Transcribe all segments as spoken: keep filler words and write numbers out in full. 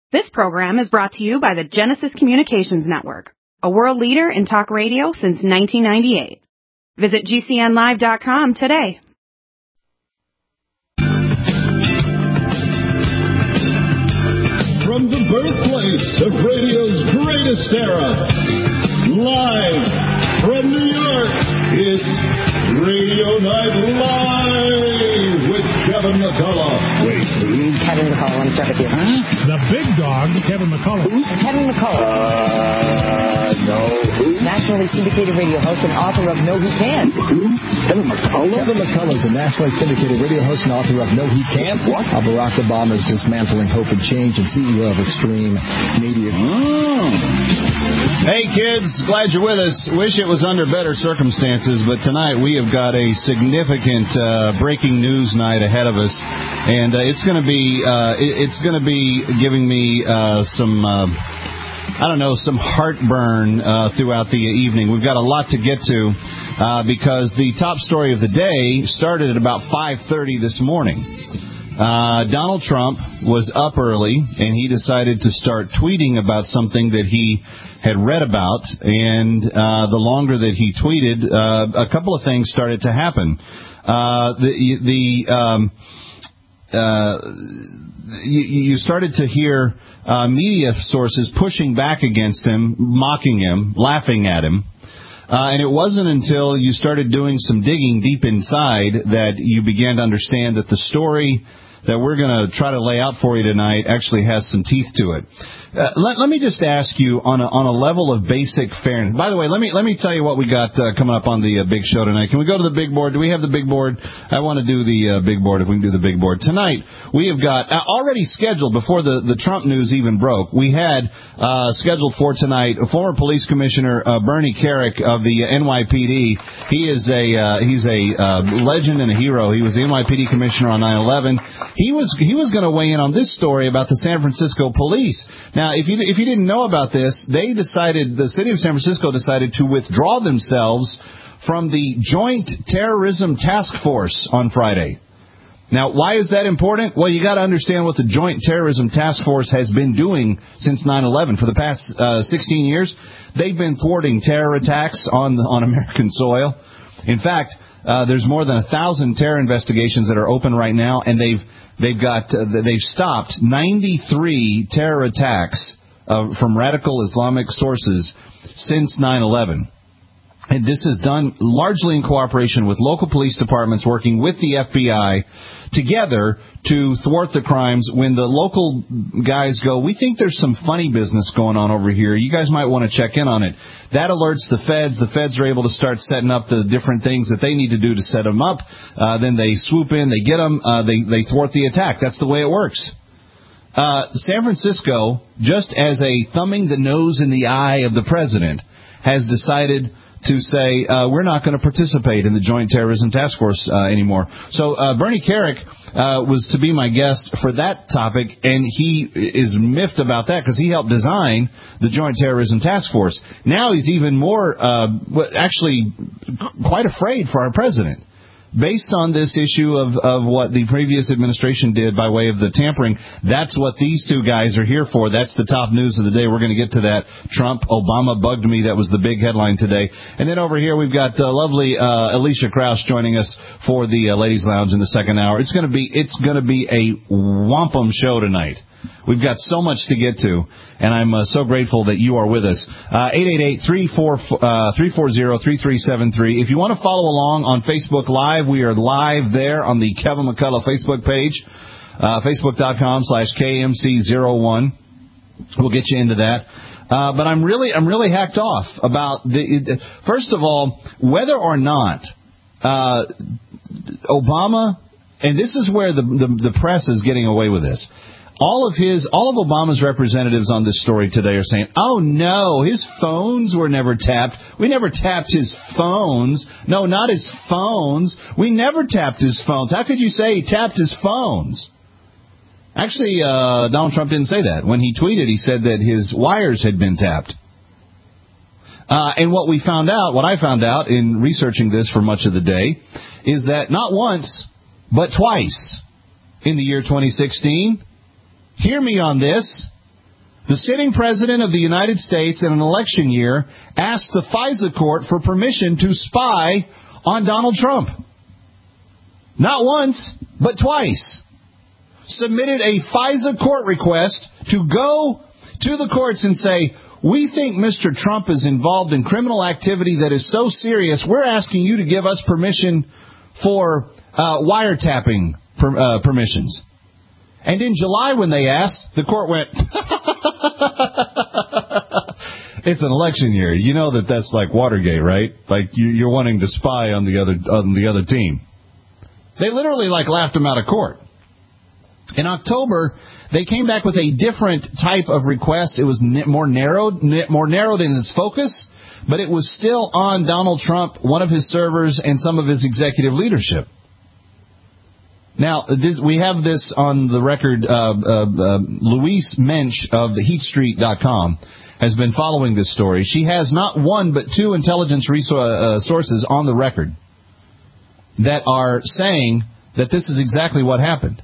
This program is brought to you by the Genesis Communications Network, a world leader in talk radio since nineteen ninety-eight. Visit G C N live dot com today. From the birthplace of radio's greatest era, live from New York, it's Radio Night Live with Kevin McCullough. Wait, who? Kevin McCullough, let me start with you. Huh? The big dog, Kevin McCullough. Who? Kevin McCullough. Uh, no. Who? Nationally syndicated radio host and author of No He Can't. Who? Kevin McCullough? Kevin McCullough is a nationally syndicated radio host and author of No He Can't. What? Uh, Barack Obama's Dismantling Hope and Change and C E O of Extreme Media. Oh. Hey, kids. Glad you're with us. Wish it was under better circumstances, but tonight we have got a significant uh, breaking news night ahead of us, and uh, it's going to be uh, it, it's going to be giving me uh, some. Uh, I don't know, some heartburn uh, throughout the evening. We've got a lot to get to uh, because the top story of the day started at about five thirty this morning. Uh, Donald Trump was up early, and he decided to start tweeting about something that he had read about, and uh, the longer that he tweeted, uh, a couple of things started to happen. Uh, the the um, uh, you, you started to hear uh, media sources pushing back against him, mocking him, laughing at him. Uh, and it wasn't until you started doing some digging deep inside that you began to understand that the story that we're going to try to lay out for you tonight actually has some teeth to it. Uh, let, let me just ask you on a, on a level of basic fairness. By the way, let me let me tell you what we got uh, coming up on the uh, big show tonight. Can we go to the big board? Do we have the big board? I want to do the uh, big board if we can do the big board. Tonight, we have got uh, already scheduled before the, the Trump news even broke. We had uh, scheduled for tonight former police commissioner uh, Bernie Kerik of the N Y P D. He is a uh, he's a uh, legend and a hero. He was the N Y P D commissioner on nine eleven. He was he was going to weigh in on this story about the San Francisco police. Now, if you if you didn't know about this, they decided, the city of San Francisco decided to withdraw themselves from the Joint Terrorism Task Force on Friday. Now, why is that important? Well, you got to understand what the Joint Terrorism Task Force has been doing since nine eleven. For the past uh, sixteen years, they've been thwarting terror attacks on on American soil. In fact, uh, there's more than a thousand terror investigations that are open right now, and they've they've got uh, they've stopped ninety-three terror attacks uh, from radical Islamic sources since nine eleven. And this is done largely in cooperation with local police departments working with the F B I together to thwart the crimes. When the local guys go, we think there's some funny business going on over here. You guys might want to check in on it. That alerts the feds. The feds are able to start setting up the different things that they need to do to set them up. Uh, then they swoop in, they get them, uh, they, they thwart the attack. That's the way it works. Uh, San Francisco, just as a thumbing the nose in the eye of the president, has decided to say, uh, we're not going to participate in the Joint Terrorism Task Force uh, anymore. So uh, Bernie Kerik uh, was to be my guest for that topic, and he is miffed about that because he helped design the Joint Terrorism Task Force. Now he's even more, uh, actually, quite afraid for our president. Based on this issue of, of what the previous administration did by way of the tampering, that's what these two guys are here for. That's the top news of the day. We're going to get to that. Trump, Obama bugged me. That was the big headline today. And then over here we've got uh, lovely uh, Alicia Krauss joining us for the uh, Ladies Lounge in the second hour. It's going to be it's going to be a wampum show tonight. We've got so much to get to, and I'm uh, so grateful that you are with us. Uh, eight eight eight, three four zero, three three seven three. If you want to follow along on Facebook Live, we are live there on the Kevin McCullough Facebook page, uh, facebook.com slash KMC01. We'll get you into that. Uh, but I'm really I'm really hacked off about, the. First of all, whether or not uh, Obama, and this is where the, the, the press is getting away with this, All of his, all of Obama's representatives on this story today are saying, oh, no, his phones were never tapped. We never tapped his phones. No, not his phones. We never tapped his phones. How could you say he tapped his phones? Actually, uh, Donald Trump didn't say that. When he tweeted, he said that his wires had been tapped. Uh, and what we found out, what I found out in researching this for much of the day, is that not once, but twice in the year twenty sixteen, hear me on this, The sitting president of the United States in an election year asked the FISA court for permission to spy on Donald Trump. Not once, but twice. Submitted a FISA court request to go to the courts and say, we think Mister Trump is involved in criminal activity that is so serious, we're asking you to give us permission for uh, wiretapping per, uh, permissions. And in July when they asked, the court went, it's an election year. You know that that's like Watergate, right? Like you, you're wanting to spy on the other on the other team. They literally like laughed him out of court. In October, they came back with a different type of request. It was more narrowed, more narrowed in its focus, but it was still on Donald Trump, one of his servers, and some of his executive leadership. Now, this, we have this on the record. Uh, uh, uh, Louise Mensch of the heat street dot com has been following this story. She has not one but two intelligence resource, uh, sources on the record that are saying that this is exactly what happened.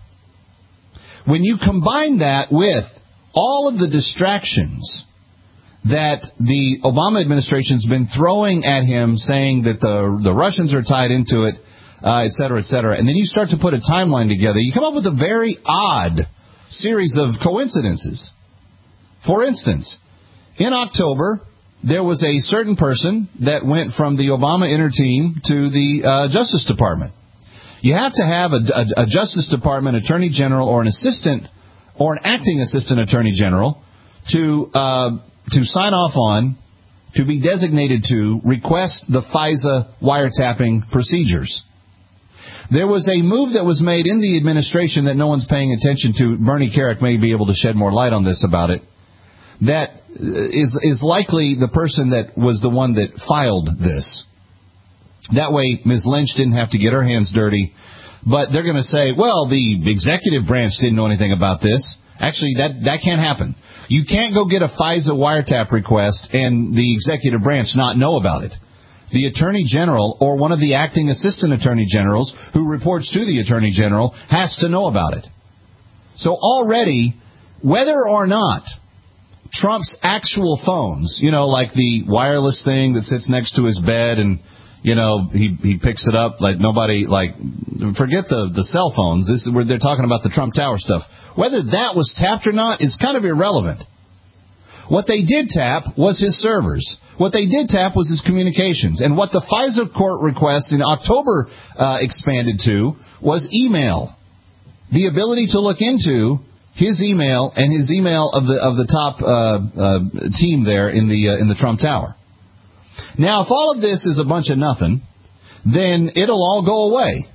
When you combine that with all of the distractions that the Obama administration's been throwing at him, saying that the the Russians are tied into it, uh, et cetera, et cetera, and then you start to put a timeline together, you come up with a very odd series of coincidences. For instance, in October, there was a certain person that went from the Obama inner team to the uh, Justice Department. You have to have a, a, a Justice Department Attorney General or an assistant or an acting assistant Attorney General to uh, to sign off on, to be designated to request the FISA wiretapping procedures. There was a move that was made in the administration that no one's paying attention to. Bernie Kerik may be able to shed more light on this about it. That is is likely the person that was the one that filed this. That way, Miz Lynch didn't have to get her hands dirty. But they're going to say, well, the executive branch didn't know anything about this. Actually, that, that can't happen. You can't go get a FISA wiretap request and the executive branch not know about it. The Attorney General or one of the acting assistant Attorney Generals who reports to the Attorney General has to know about it. So already, whether or not Trump's actual phones, you know, like the wireless thing that sits next to his bed and, you know, he he picks it up like nobody, like, forget the, the cell phones. This is where they're talking about the Trump Tower stuff. Whether that was tapped or not is kind of irrelevant. What they did tap was his servers. What they did tap was his communications. And what the FISA court request in October uh, expanded to was email. The ability to look into his email and his email of the of the top uh, uh, team there in the uh, in the Trump Tower. Now, if all of this is a bunch of nothing, then it'll all go away.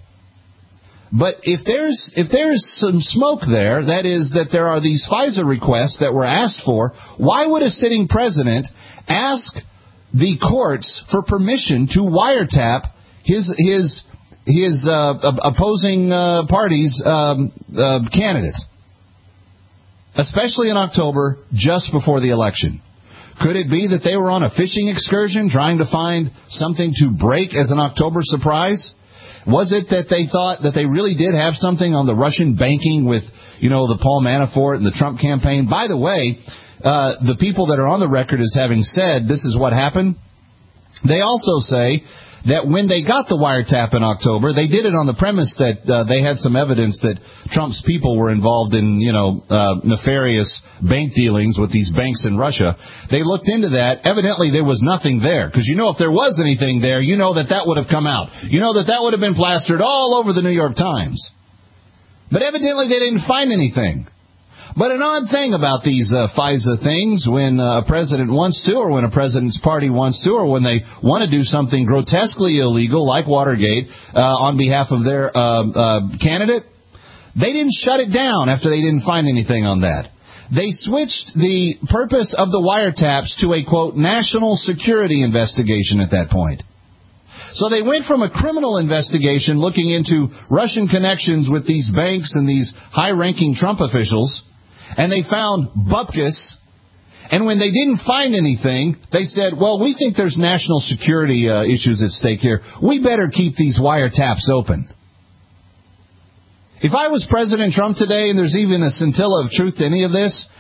But if there's if there's some smoke there, that is that there are these FISA requests that were asked for, why would a sitting president ask the courts for permission to wiretap his his his uh, opposing uh, parties' um, uh, candidates, especially in October, just before the election? Could it be that they were on a fishing excursion trying to find something to break as an October surprise? Was it that they thought that they really did have something on the Russian banking with, you know, the Paul Manafort and the Trump campaign? By the way, uh, the people that are on the record as having said this is what happened, they also say that when they got the wiretap in October, they did it on the premise that uh, they had some evidence that Trump's people were involved in, you know, uh, nefarious bank dealings with these banks in Russia. They looked into that. Evidently, there was nothing there. Because, you know, if there was anything there, you know that that would have come out. You know that that would have been plastered all over the New York Times. But evidently, they didn't find anything. But an odd thing about these uh, FISA things, when uh, a president wants to, or when a president's party wants to, or when they want to do something grotesquely illegal, like Watergate, uh, on behalf of their uh, uh, candidate, they didn't shut it down after they didn't find anything on that. They switched the purpose of the wiretaps to a, quote, national security investigation at that point. So they went from a criminal investigation looking into Russian connections with these banks and these high-ranking Trump officials, and they found bupkis. And when they didn't find anything, they said, well, we think there's national security uh, issues at stake here. We better keep these wiretaps open. If I was President Trump today, and there's even a scintilla of truth to any of this,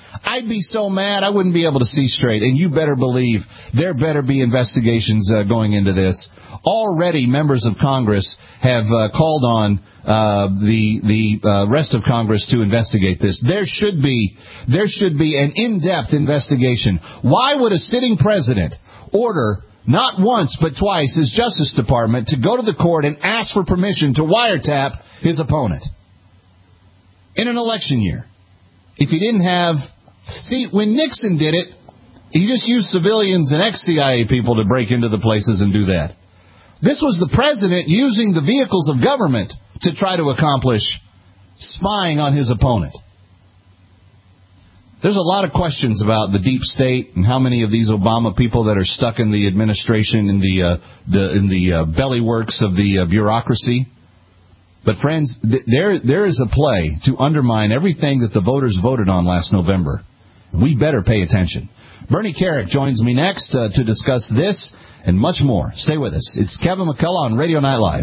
I'd be so mad I wouldn't be able to see straight. And you better believe there better be investigations uh, going into this. Already, members of Congress have uh, called on uh, the the uh, rest of Congress to investigate this. There should be there should be an in-depth investigation. Why would a sitting president order not once but twice his Justice Department to go to the court and ask for permission to wiretap his opponent in an election year? If he didn't have... See, when Nixon did it, he just used civilians and ex-C I A people to break into the places and do that. This was the president using the vehicles of government to try to accomplish spying on his opponent. There's a lot of questions about the deep state and how many of these Obama people that are stuck in the administration, in the uh, the in the uh, belly works of the uh, bureaucracy. But friends, th- there there is a play to undermine everything that the voters voted on last November. We better pay attention. Bernie Carrick joins me next uh, to discuss this and much more. Stay with us. It's Kevin McCullough on Radio Night Live.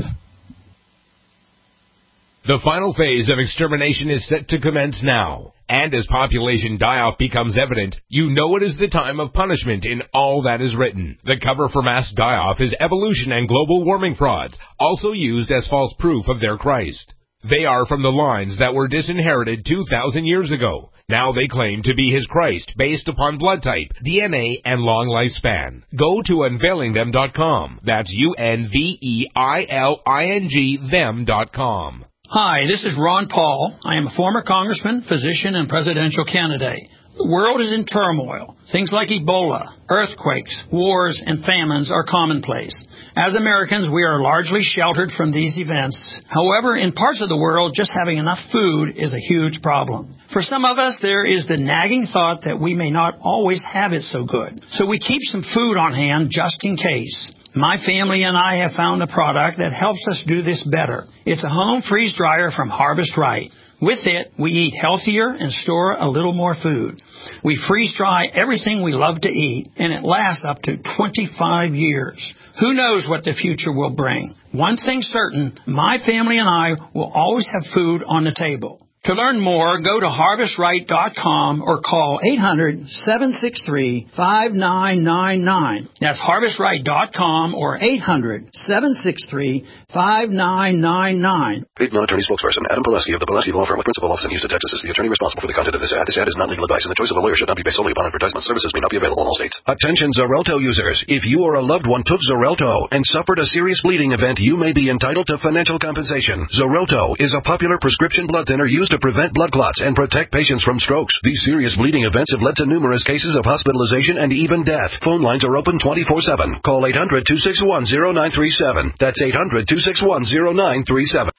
The final phase of extermination is set to commence now. And as population die-off becomes evident, you know it is the time of punishment in all that is written. The cover for mass die-off is evolution and global warming frauds, also used as false proof of their Christ. They are from the lines that were disinherited two thousand years ago. Now they claim to be his Christ based upon blood type, D N A, and long lifespan. Go to unveiling them dot com. That's U N V E I L I N G them dot com. Hi, this is Ron Paul. I am a former congressman, physician, and presidential candidate. The world is in turmoil. Things like Ebola, earthquakes, wars, and famines are commonplace. As Americans, we are largely sheltered from these events. However, in parts of the world, just having enough food is a huge problem. For some of us, there is the nagging thought that we may not always have it so good. So we keep some food on hand just in case. My family and I have found a product that helps us do this better. It's a home freeze dryer from Harvest Right. With it, we eat healthier and store a little more food. We freeze dry everything we love to eat, and it lasts up to twenty-five years. Who knows what the future will bring? One thing certain, my family and I will always have food on the table. To learn more, go to harvest right dot com or call eight hundred, seven six three, five nine nine nine. That's harvest right dot com or eight hundred, seven six three, five nine nine nine. Paid non-attorney spokesperson Adam Pileski of the Pileski Law Firm with principal office in Houston, Texas is the attorney responsible for the content of this ad. This ad is not legal advice, and the choice of a lawyer should not be based solely upon advertisement. Services may not be available in all states. Attention Xarelto users. If you or a loved one took Xarelto and suffered a serious bleeding event, you may be entitled to financial compensation. Xarelto is a popular prescription blood thinner used to prevent blood clots and protect patients from strokes. These serious bleeding events have led to numerous cases of hospitalization and even death. Phone lines are open twenty-four seven. Call eight hundred, two six one, zero nine three seven. That's eight hundred, two six one, zero nine three seven.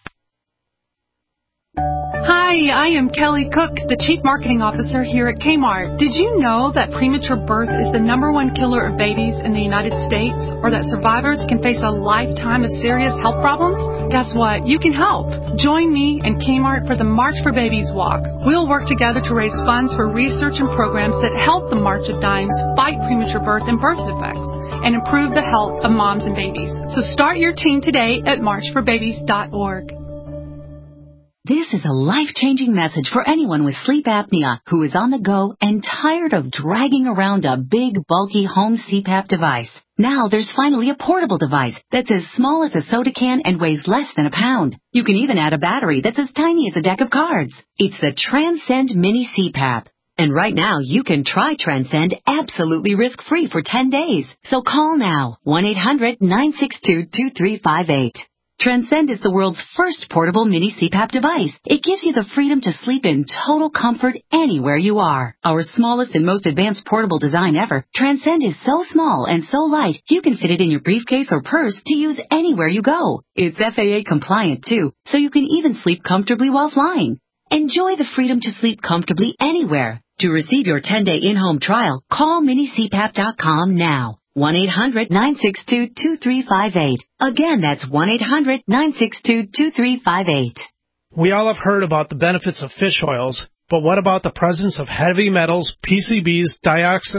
Hi, I am Kelly Cook, the Chief Marketing Officer here at Kmart. Did you know that premature birth is the number one killer of babies in the United States, or that survivors can face a lifetime of serious health problems? Guess what? You can help. Join me and Kmart for the March for Babies Walk. We'll work together to raise funds for research and programs that help the March of Dimes fight premature birth and birth defects and improve the health of moms and babies. So start your team today at march for babies dot org. This is a life-changing message for anyone with sleep apnea who is on the go and tired of dragging around a big, bulky home C PAP device. Now there's finally a portable device that's as small as a soda can and weighs less than a pound. You can even add a battery that's as tiny as a deck of cards. It's the Transcend Mini C PAP. And right now, you can try Transcend absolutely risk-free for ten days. So call now, one eight hundred, nine six two, two three five eight. Transcend is the world's first portable mini C PAP device. It gives you the freedom to sleep in total comfort anywhere you are. Our smallest and most advanced portable design ever, Transcend is so small and so light, you can fit it in your briefcase or purse to use anywhere you go. It's F A A compliant too, so you can even sleep comfortably while flying. Enjoy the freedom to sleep comfortably anywhere. To receive your ten-day in-home trial, call mini c pap dot com now. one eight hundred, nine six two, two three five eight. Again, that's one eight hundred, nine six two, two three five eight. We all have heard about the benefits of fish oils, but what about the presence of heavy metals, P C Bs, dioxins,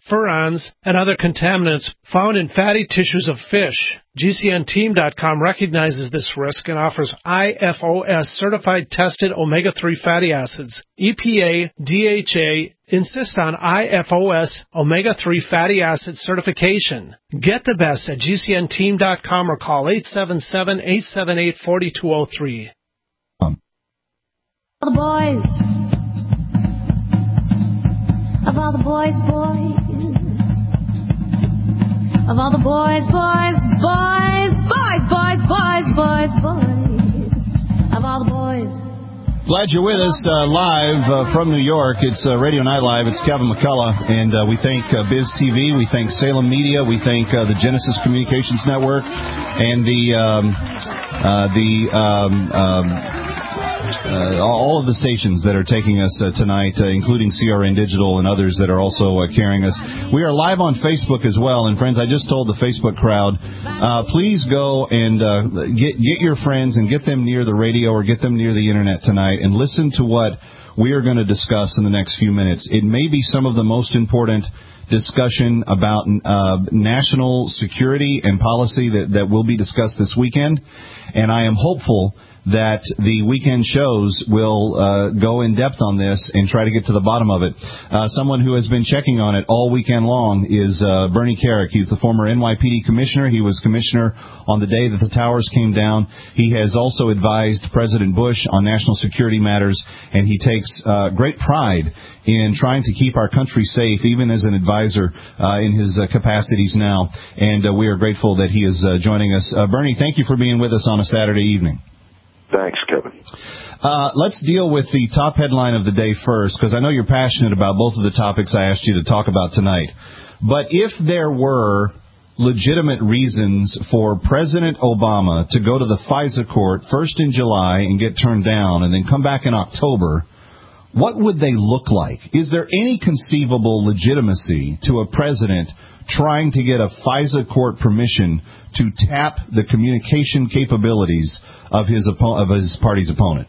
furans, and other contaminants found in fatty tissues of fish. G C N team dot com recognizes this risk and offers I F O S-certified tested omega three fatty acids. E P A, D H A insist on I F O S omega three fatty acid certification. Get the best at G C N team dot com or call eight seven seven, eight seven eight, four two zero three. All the boys, of all the boys, boys, of all the boys, boys, boys, boys, boys, boys, boys, boys, of all the boys. Glad you're with us uh, live uh, from New York. It's uh, Radio Night Live. It's Kevin McCullough, and uh, we thank uh, Biz T V. We thank Salem Media. We thank uh, the Genesis Communications Network and the um, uh, the um, um, uh, all of the stations that are taking us uh, tonight, uh, including C R N Digital and others that are also uh, carrying us. We are live on Facebook as well, and friends, I just told the Facebook crowd, uh, please go and uh, get get your friends and get them near the radio or get them near the internet tonight and listen to what we are going to discuss in the next few minutes. It may be some of the most important discussion about uh, national security and policy that, that will be discussed this weekend, and I am hopeful that the weekend shows will uh, go in depth on this and try to get to the bottom of it. Uh, someone who has been checking on it all weekend long is uh, Bernie Kerik. He's the former N Y P D commissioner. He was commissioner on the day that the towers came down. He has also advised President Bush on national security matters, and he takes uh, great pride in trying to keep our country safe, even as an advisor uh, in his uh, capacities now. And uh, we are grateful that he is uh, joining us. Uh, Bernie, thank you for being with us on a Saturday evening. Thanks, Kevin. Uh, let's deal with the top headline of the day first, because I know you're passionate about both of the topics I asked you to talk about tonight. But if there were legitimate reasons for President Obama to go to the FISA court first in July and get turned down and then come back in October, what would they look like? Is there any conceivable legitimacy to a president trying to get a FISA court permission to tap the communication capabilities of his oppo- of his party's opponent?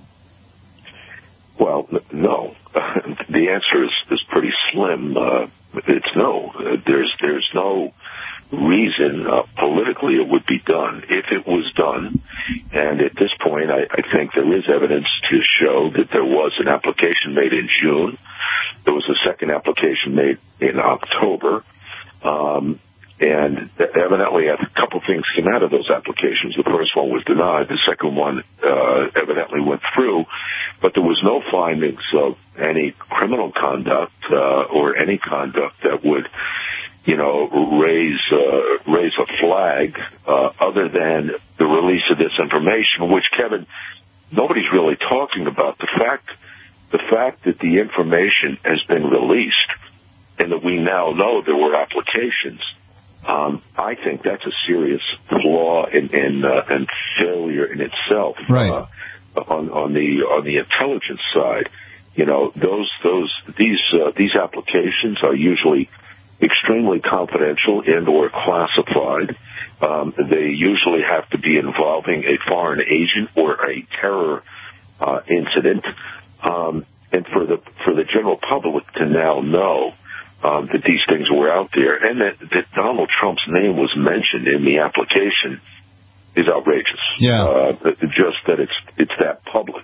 Well, no. The answer is, is pretty slim. Uh, it's no. Uh, there's there's no reason uh, politically it would be done. If it was done, and at this point I, I think there is evidence to show that there was an application made in June. There was a second application made in October. Um, and evidently a couple things came out of those applications. The first one was denied. The second one uh, evidently went through. But there was no findings of any criminal conduct uh, or any conduct that would, you know, raise uh, raise a flag uh, other than the release of this information, which, Kevin, nobody's really talking about. The fact, the fact that the information has been released and that we now know there were applications, um, I think that's a serious flaw in, in uh, and failure in itself. Right. Uh, on, on the on the intelligence side, you know, those those these uh, these applications are usually extremely confidential and or classified. Um, they usually have to be involving a foreign agent or a terror uh, incident. Um, and for the for the general public to now know Um, that these things were out there, and that, that Donald Trump's name was mentioned in the application is outrageous. Yeah. Uh, just that it's it's that public.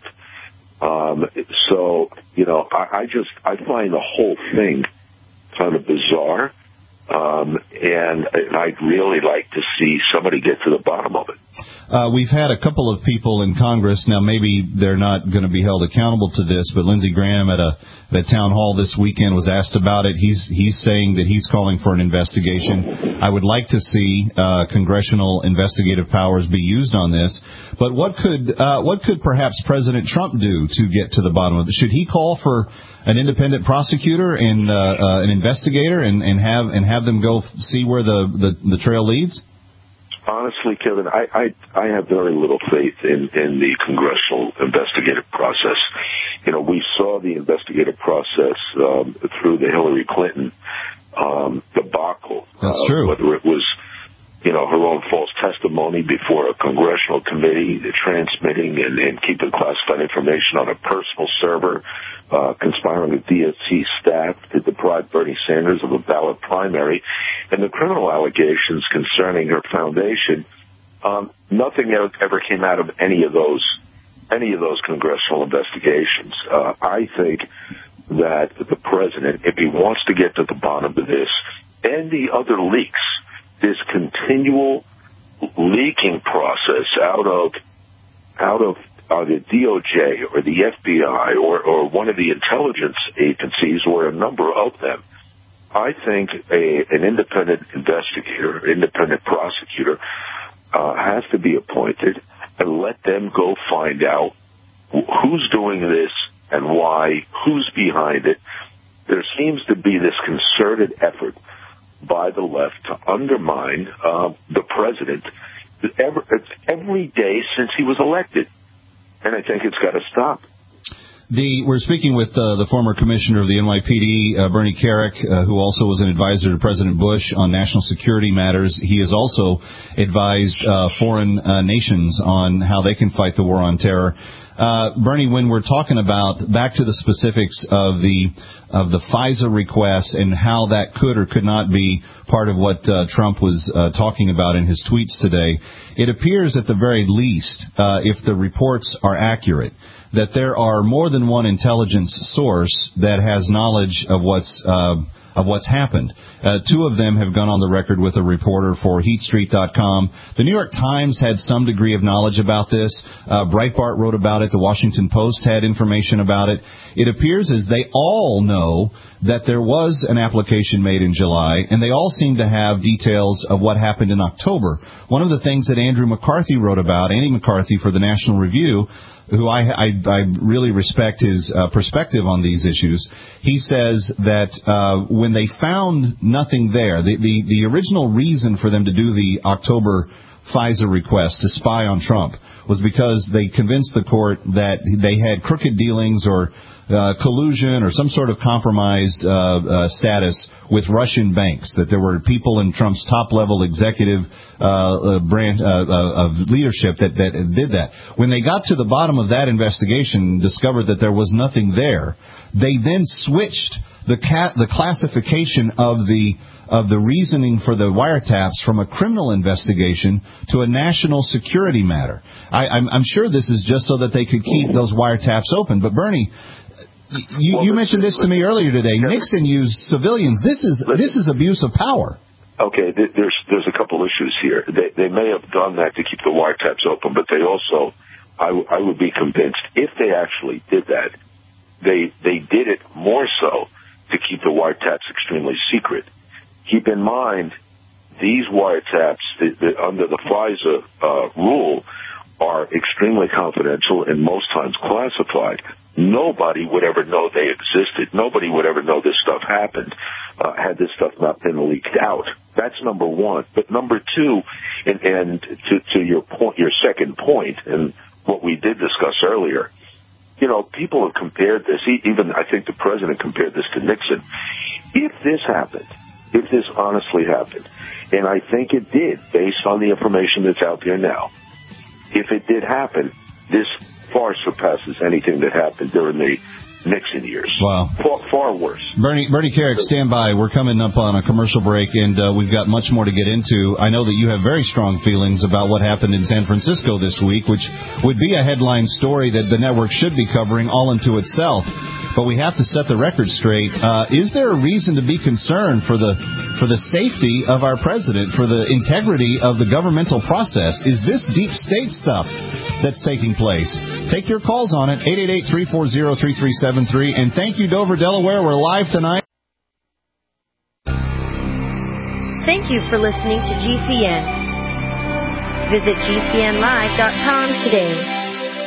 Um, so, you know, I, I just, I find the whole thing kind of bizarre, um, and, and I'd really like to see somebody get to the bottom of it. Uh, we've had a couple of people in Congress. Now, maybe they're not going to be held accountable to this, but Lindsey Graham at a, at a town hall this weekend was asked about it. He's he's saying that he's calling for an investigation. I would like to see uh, congressional investigative powers be used on this. But what could uh, what could perhaps President Trump do to get to the bottom of it? Should he call for an independent prosecutor and uh, uh, an investigator and, and have and have them go see where the, the, the trail leads? Honestly, Kevin, I, I I have very little faith in, in the congressional investigative process. You know, we saw the investigative process um, through the Hillary Clinton um, debacle. That's uh, true. Whether it was you know, her own false testimony before a congressional committee, transmitting and, and keeping classified information on a personal server, uh, conspiring with D N C staff to deprive Bernie Sanders of a ballot primary, and the criminal allegations concerning her foundation. Um, nothing ever came out of any of those, any of those congressional investigations. Uh, I think that the president, if he wants to get to the bottom of this and the other leaks, this continual leaking process out of, out of uh, the D O J or the F B I or, or one of the intelligence agencies or a number of them, I think a, an independent investigator, independent prosecutor, Uh, has to be appointed and let them go find out who's doing this and why, who's behind it. There seems to be this concerted effort by the left to undermine uh, the president every, every day since he was elected. And I think it's got to stop. The, we're speaking with uh, the former commissioner of the N Y P D, uh, Bernie Kerik, uh, who also was an advisor to President Bush on national security matters. He has also advised uh, foreign uh, nations on how they can fight the war on terror. Uh, Bernie, when we're talking about, back to the specifics of the of the FISA request and how that could or could not be part of what uh, Trump was uh, talking about in his tweets today, it appears at the very least, uh, if the reports are accurate, that there are more than one intelligence source that has knowledge of what's uh, of what's happened. Uh, two of them have gone on the record with a reporter for Heat Street dot com. The New York Times had some degree of knowledge about this. Uh, Breitbart wrote about it. The Washington Post had information about it. It appears as they all know that there was an application made in July, and they all seem to have details of what happened in October. One of the things that Andrew McCarthy wrote about, Andy McCarthy for the National Review, who I, I, I really respect his uh, perspective on these issues, he says that uh, when they found nothing there, the, the, the original reason for them to do the October FISA request to spy on Trump was because they convinced the court that they had crooked dealings or uh, collusion or some sort of compromised uh, uh, status with Russian banks, that there were people in Trump's top-level executive uh, uh, branch uh, uh, of leadership that, that did that. When they got to the bottom of that investigation and discovered that there was nothing there, they then switched the cat, the classification of the of the reasoning for the wiretaps from a criminal investigation to a national security matter. I, I'm, I'm sure this is just so that they could keep those wiretaps open. But Bernie, you, well, you mentioned this to me earlier today. Nixon used civilians. This is this is abuse of power. Okay, there's there's a couple issues here. They, they may have done that to keep the wiretaps open, but they also, I, I would be convinced, if they actually did that, they they did it more so to keep the wiretaps extremely secret. Keep in mind, these wiretaps the, the, under the FISA uh, rule are extremely confidential and most times classified. Nobody would ever know they existed. Nobody would ever know this stuff happened uh, had this stuff not been leaked out. That's number one. But number two, and, and to, to your point, your second point, and what we did discuss earlier, you know, people have compared this. Even I think the president compared this to Nixon. If this happened, if this honestly happened, and I think it did, based on the information that's out there now, if it did happen, this far surpasses anything that happened during the Nixon years. Wow. Far, far worse. Bernie, Bernie Kerik, stand by. We're coming up on a commercial break, and uh, we've got much more to get into. I know that you have very strong feelings about what happened in San Francisco this week, which would be a headline story that the network should be covering all into itself. But we have to set the record straight. Uh, is there a reason to be concerned for the for the safety of our president, for the integrity of the governmental process? Is this deep state stuff that's taking place? Take your calls on it, eight eight eight, three four zero, three three seven three. And thank you, Dover, Delaware. We're live tonight. Thank you for listening to G C N. Visit G C N live dot com today.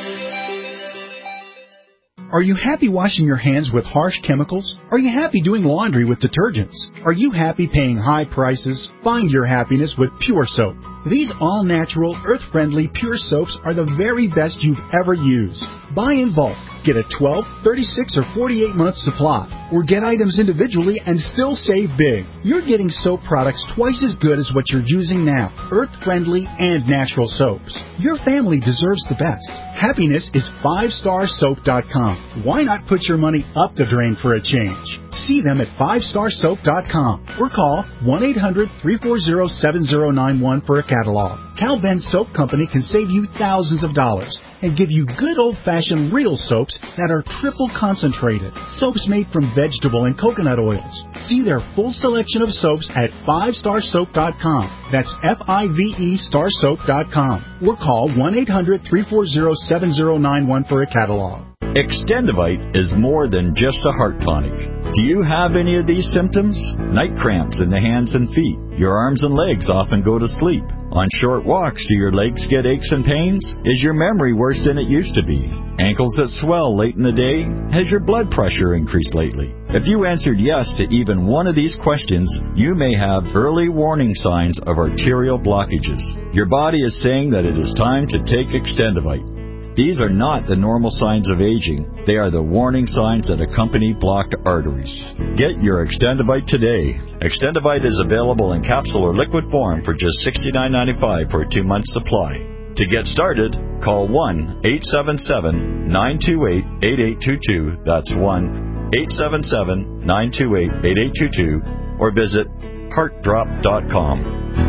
Are you happy washing your hands with harsh chemicals? Are you happy doing laundry with detergents? Are you happy paying high prices? Find your happiness with Pure Soap. These all-natural, earth-friendly Pure Soaps are the very best you've ever used. Buy in bulk. Get a twelve, thirty-six, or forty-eight month supply. Or get items individually and still save big. You're getting soap products twice as good as what you're using now. Earth-friendly and natural soaps. Your family deserves the best. Happiness is five star soap dot com. Why not put your money up the drain for a change? See them at five star soap dot com or call one eight hundred, three four zero, seven zero nine one for a catalog. Cal Ben Soap Company can save you thousands of dollars and give you good old-fashioned real soaps that are triple concentrated. Soaps made from vegetable and coconut oils. See their full selection of soaps at five star soap dot com. That's F I V E star soap dot com. Or call one eight hundred, three four zero, seven zero nine one for a catalog. Extendivite is more than just a heart tonic. Do you have any of these symptoms? Night cramps in the hands and feet. Your arms and legs often go to sleep. On short walks, do your legs get aches and pains? Is your memory worse than it used to be? Ankles that swell late in the day? Has your blood pressure increased lately? If you answered yes to even one of these questions, you may have early warning signs of arterial blockages. Your body is saying that it is time to take Extendivite. These are not the normal signs of aging. They are the warning signs that accompany blocked arteries. Get your Extendivite today. Extendivite is available in capsule or liquid form for just sixty-nine ninety-five for a two-month supply. To get started, call one eight seven seven, nine two eight, eight eight two two. That's one eight seven seven, nine two eight, eight eight two two. Or visit heart drop dot com.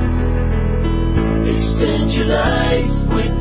Extend your life with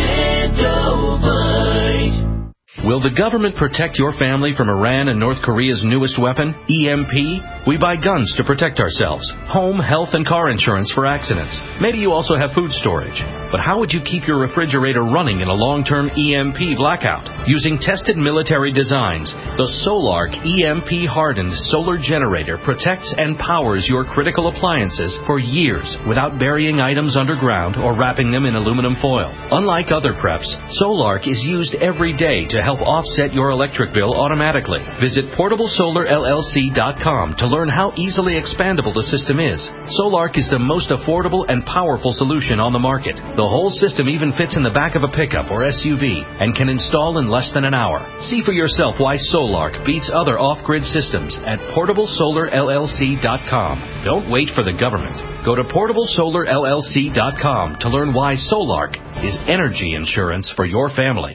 Extendivite. Will the government protect your family from Iran and North Korea's newest weapon, E M P? We buy guns to protect ourselves, home, health, and car insurance for accidents. Maybe you also have food storage. But how would you keep your refrigerator running in a long-term E M P blackout? Using tested military designs, the Solark E M P-hardened solar generator protects and powers your critical appliances for years without burying items underground or wrapping them in aluminum foil. Unlike other preps, Solark is used every day to help offset your electric bill automatically. Visit portable solar L L C dot com to learn how easily expandable the system is. Solark is the most affordable and powerful solution on the market. The whole system even fits in the back of a pickup or S U V and can install in less than an hour. See for yourself why Solark beats other off-grid systems at portable solar L L C dot com. Don't wait for the government. Go to portable solar L L C dot com to learn why Solark is energy insurance for your family.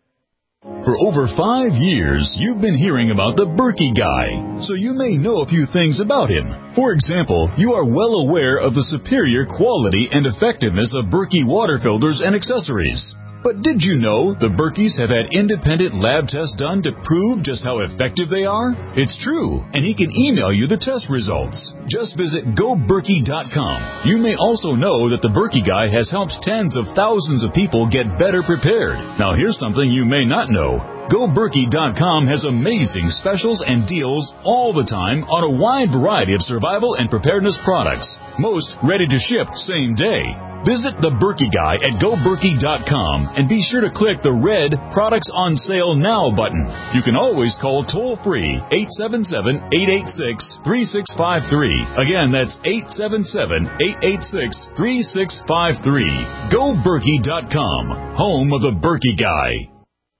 For over five years, you've been hearing about the Berkey Guy, so you may know a few things about him. For example, you are well aware of the superior quality and effectiveness of Berkey water filters and accessories. But did you know the Berkeys have had independent lab tests done to prove just how effective they are? It's true, and he can email you the test results. Just visit go berkey dot com. You may also know that the Berkey Guy has helped tens of thousands of people get better prepared. Now here's something you may not know. go berkey dot com has amazing specials and deals all the time on a wide variety of survival and preparedness products. Most ready to ship same day. Visit the Berkey Guy at go berkey dot com and be sure to click the red Products on Sale Now button. You can always call toll-free eight seven seven, eight eight six, three six five three. Again, that's eight seven seven, eight eight six, three six five three. go berkey dot com, home of the Berkey Guy.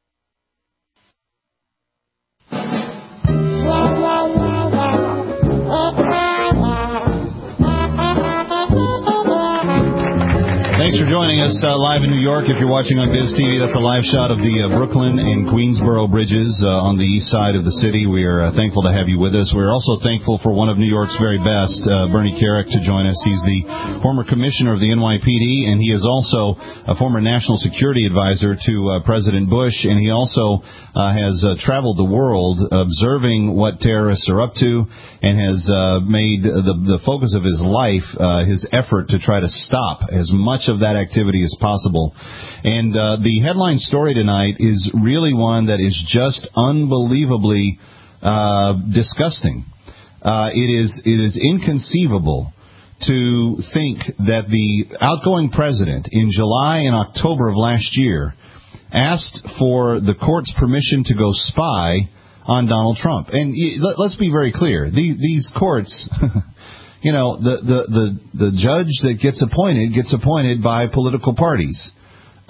Thanks for joining us uh, live in New York. If you're watching on Biz T V, that's a live shot of the uh, Brooklyn and Queensboro bridges uh, on the east side of the city. We are uh, thankful to have you with us. We're also thankful for one of New York's very best, uh, Bernie Kerik, to join us. He's the former commissioner of the N Y P D, and he is also a former national security advisor to uh, President Bush, and he also uh, has uh, traveled the world observing what terrorists are up to and has uh, made the, the focus of his life uh, his effort to try to stop as much of that activity as possible. And uh, the headline story tonight is really one that is just unbelievably uh, disgusting. Uh, it is it is inconceivable to think that the outgoing president in July and October of last year asked for the court's permission to go spy on Donald Trump. And let's be very clear. These, these courts... You know, the, the, the, the judge that gets appointed gets appointed by political parties.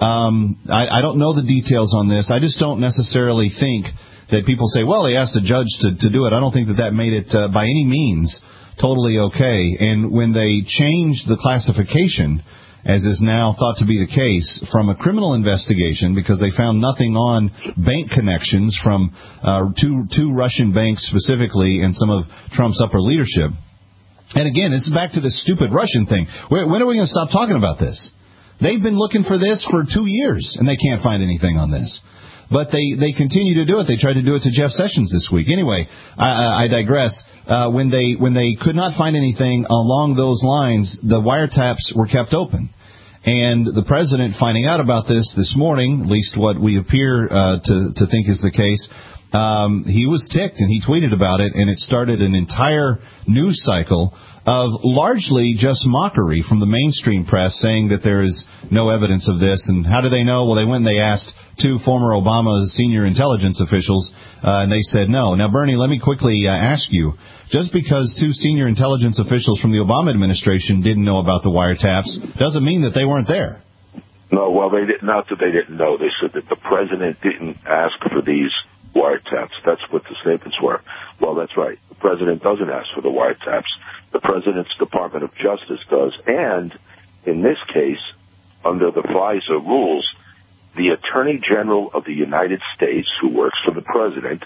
Um, I, I don't know the details on this. I just don't necessarily think that people say, well, he asked the judge to, to do it. I don't think that that made it uh, by any means totally okay. And when they changed the classification, as is now thought to be the case, from a criminal investigation, because they found nothing on bank connections from uh, two, two Russian banks specifically and some of Trump's upper leadership. And again, this is back to this stupid Russian thing. When are we going to stop talking about this? They've been looking for this for two years, and they can't find anything on this. But they, they continue to do it. They tried to do it to Jeff Sessions this week. Anyway, I, I digress. Uh, when they when they could not find anything along those lines, the wiretaps were kept open. And the president, finding out about this this morning, at least what we appear uh, to, to think is the case, um, he was ticked, and he tweeted about it, and it started an entire news cycle of largely just mockery from the mainstream press saying that there is no evidence of this. And how do they know? Well, they went and they asked two former Obama senior intelligence officials, uh, and they said no. Now, Bernie, let me quickly uh, ask you, just because two senior intelligence officials from the Obama administration didn't know about the wiretaps doesn't mean that they weren't there. No, well, they did not that they didn't know. They said that the president didn't ask for these wiretaps. That's what the statements were. Well, that's right. The president doesn't ask for the wiretaps. The president's Department of Justice does. And in this case, under the FISA rules, the Attorney General of the United States, who works for the president,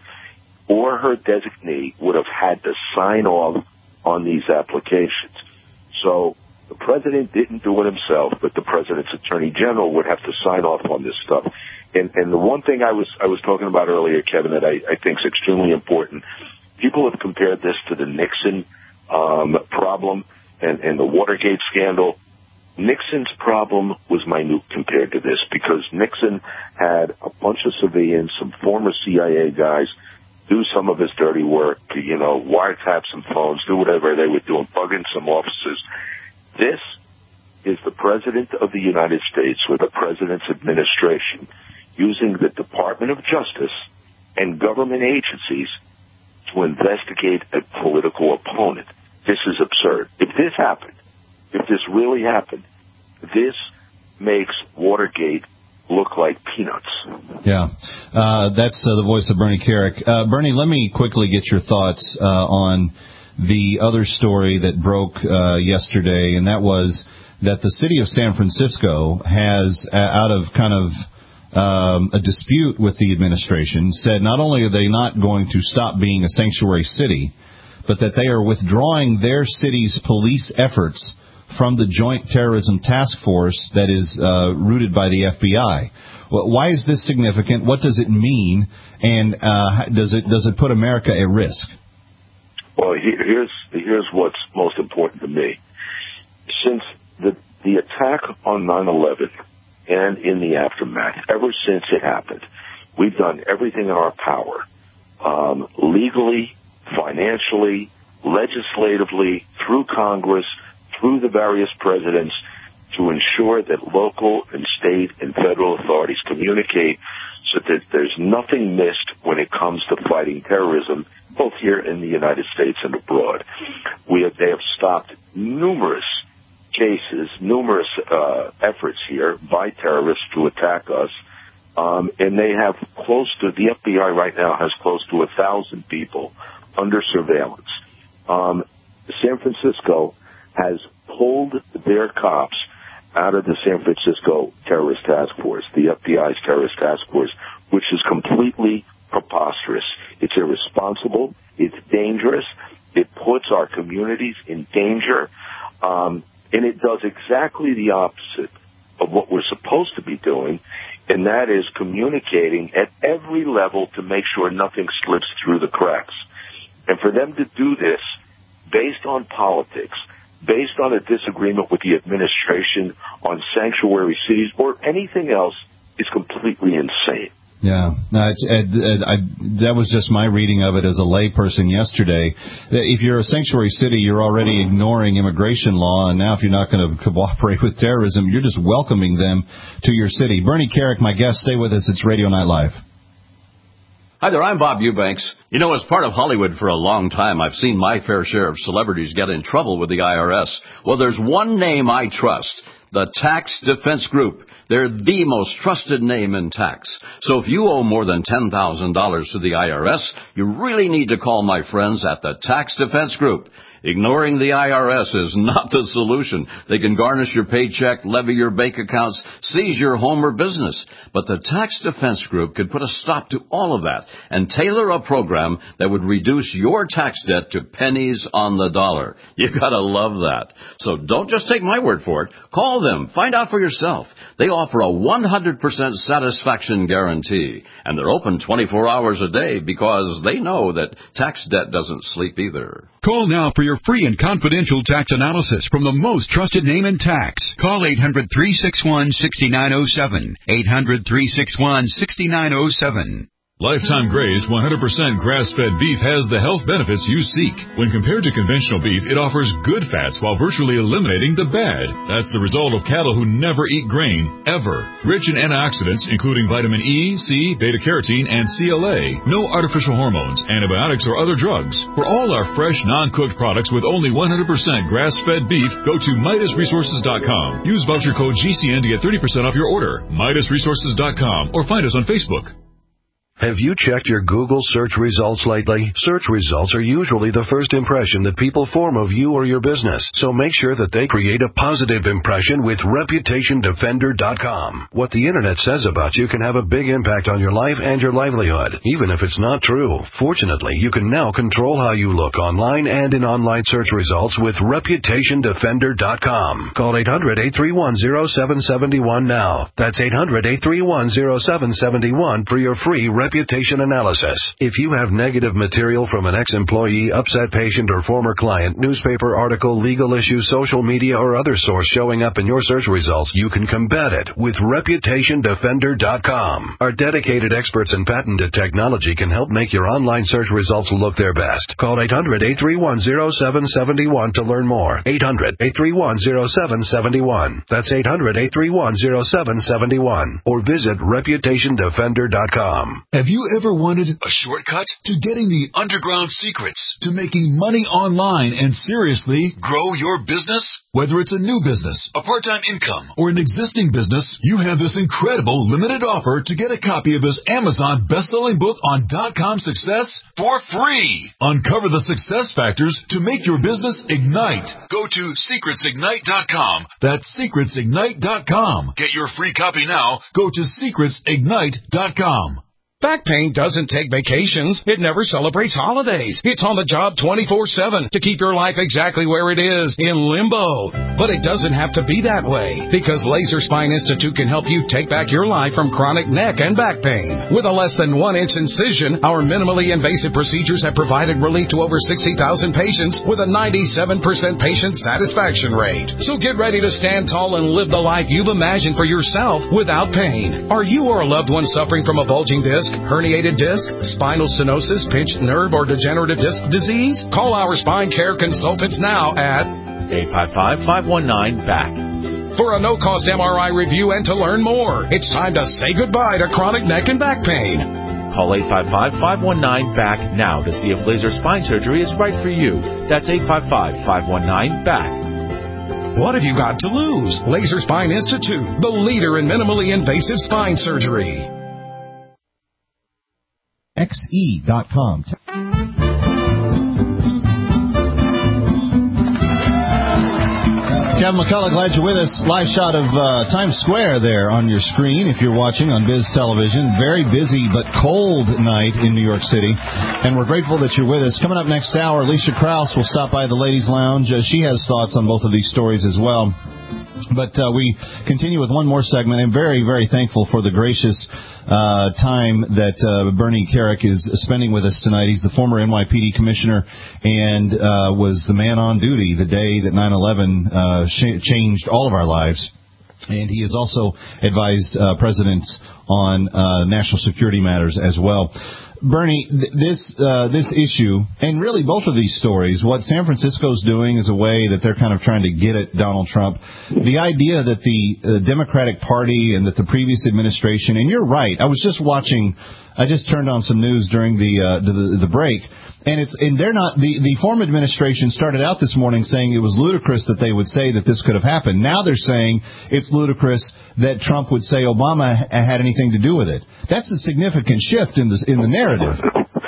or her designee would have had to sign off on these applications. So the president didn't do it himself, but the president's Attorney General would have to sign off on this stuff. And, and the one thing I was I was talking about earlier, Kevin, that I, I think is extremely important, people have compared this to the Nixon um, problem and, and the Watergate scandal. Nixon's problem was minute compared to this because Nixon had a bunch of civilians, some former C I A guys, do some of his dirty work, you know, wiretap some phones, do whatever they were doing, bug in some offices. This is the President of the United States or the President's administration using the Department of Justice and government agencies to investigate a political opponent. This is absurd. If this happened, if this really happened, this makes Watergate look like peanuts. Yeah, uh, that's uh, the voice of Bernie Kerik. Uh, Bernie, let me quickly get your thoughts uh, on the other story that broke uh, yesterday, and that was that the city of San Francisco has, uh, out of kind of um, a dispute with the administration, said not only are they not going to stop being a sanctuary city, but that they are withdrawing their city's police efforts from the Joint Terrorism Task Force that is uh, rooted by the F B I. Well, why is this significant? What does it mean? And uh, does it does it put America at risk? Well, here's here's what's most important to me. Since the the attack on nine eleven and in the aftermath, ever since it happened, we've done everything in our power, um, legally, financially, legislatively, through Congress, through the various presidents, to ensure that local and state and federal authorities communicate so that there's nothing missed when it comes to fighting terrorism, both here in the United States and abroad. We have, they have stopped numerous cases, numerous uh, efforts here by terrorists to attack us, um, and they have close to, the F B I right now has close to a thousand people under surveillance. Um, San Francisco has pulled their cops out of the San Francisco Terrorist Task Force, the F B I's Terrorist Task Force, which is completely preposterous. It's irresponsible. It's dangerous. It puts our communities in danger. Um, and it does exactly the opposite of what we're supposed to be doing, and that is communicating at every level to make sure nothing slips through the cracks. And for them to do this based on politics, based on a disagreement with the administration on sanctuary cities or anything else, is completely insane. Yeah, no, it's, it, it, I, that was just my reading of it as a layperson yesterday. If you're a sanctuary city, you're already ignoring immigration law, and now if you're not going to cooperate with terrorism, you're just welcoming them to your city. Bernie Kerik, my guest, stay with us. It's Radio Night Live. Hi there, I'm Bob Eubanks. You know, as part of Hollywood for a long time, I've seen my fair share of celebrities get in trouble with the I R S. Well, there's one name I trust. The Tax Defense Group. They're the most trusted name in tax. So if you owe more than ten thousand dollars to the I R S, you really need to call my friends at the Tax Defense Group. Ignoring the I R S is not the solution. They can garnish your paycheck, levy your bank accounts, seize your home or business. But the Tax Defense Group could put a stop to all of that and tailor a program that would reduce your tax debt to pennies on the dollar. You gotta love that. So don't just take my word for it. Call them. Find out for yourself. They offer a one hundred percent satisfaction guarantee. And they're open twenty-four hours a day because they know that tax debt doesn't sleep either. Call now for your free and confidential tax analysis from the most trusted name in tax. Call eight hundred, three six one, six nine zero seven. eight hundred, three six one, six nine zero seven. Lifetime Gray's one hundred percent grass-fed beef has the health benefits you seek. When compared to conventional beef, it offers good fats while virtually eliminating the bad. That's the result of cattle who never eat grain, ever. Rich in antioxidants, including vitamin E, C, beta-carotene, and C L A. No artificial hormones, antibiotics, or other drugs. For all our fresh, non-cooked products with only one hundred percent grass-fed beef, go to Midas Resources dot com. Use voucher code G C N to get thirty percent off your order. Midas Resources dot com or find us on Facebook. Have you checked your Google search results lately? Search results are usually the first impression that people form of you or your business, so make sure that they create a positive impression with Reputation Defender dot com. What the Internet says about you can have a big impact on your life and your livelihood, even if it's not true. Fortunately, you can now control how you look online and in online search results with Reputation Defender dot com. Call eight hundred, eight three one, zero seven seven one now. That's eight hundred, eight three one, zero seven seven one for your free reputation analysis. If you have negative material from an ex-employee, upset patient, or former client, newspaper article, legal issue, social media, or other source showing up in your search results, you can combat it with Reputation Defender dot com. Our dedicated experts in patented technology can help make your online search results look their best. Call eight hundred, eight three one, zero seven seven one to learn more. eight hundred, eight three one, zero seven seven one. That's eight hundred, eight three one, zero seven seven one. Or visit Reputation Defender dot com. Have you ever wanted a shortcut to getting the underground secrets to making money online and seriously grow your business? Whether it's a new business, a part-time income, or an existing business, you have this incredible limited offer to get a copy of this Amazon best-selling book on dot-com success for free. Uncover the success factors to make your business ignite. Go to secrets ignite dot com. That's secrets ignite dot com. Get your free copy now. Go to secrets ignite dot com. Back pain doesn't take vacations. It never celebrates holidays. It's on the job twenty-four seven to keep your life exactly where it is, in limbo. But it doesn't have to be that way, because Laser Spine Institute can help you take back your life from chronic neck and back pain. With a less than one inch incision, our minimally invasive procedures have provided relief to over sixty thousand patients with a ninety-seven percent patient satisfaction rate. So get ready to stand tall and live the life you've imagined for yourself without pain. Are you or a loved one suffering from a bulging disc, herniated disc, spinal stenosis, pinched nerve, or degenerative disc disease? Call our spine care consultants now at eight five five, five one nine, B A C. For a no-cost M R I review and to learn more. It's time to say goodbye to chronic neck and back pain. Call eight five five, five one nine, B A C now to see if laser spine surgery is right for you. That's eight five five, five one nine, B A C. What have you got to lose? Laser Spine Institute, the leader in minimally invasive spine surgery. X E dot com. Kevin McCullough, glad you're with us. Live shot of uh, Times Square there on your screen if you're watching on Biz Television. Very busy but cold night in New York City, and we're grateful that you're with us. Coming up next hour, Alicia Krause will stop by the Ladies Lounge. Uh, she has thoughts on both of these stories as well. But uh, we continue with one more segment. I'm very, very thankful for the gracious uh, time that uh, Bernie Kerik is spending with us tonight. He's the former N Y P D commissioner and uh, was the man on duty the day that nine eleven uh, sh- changed all of our lives. And he has also advised uh, presidents on uh, national security matters as well. Bernie, th- this uh, this issue, and really both of these stories, what San Francisco's doing is a way that they're kind of trying to get at Donald Trump. The idea that the uh, Democratic Party and that the previous administration, and you're right, I was just watching I just turned on some news during the uh, the, the break, and it's and they're not the the former administration started out this morning saying it was ludicrous that they would say that this could have happened. Now they're saying it's ludicrous that Trump would say Obama had anything to do with it. That's a significant shift in the in the narrative.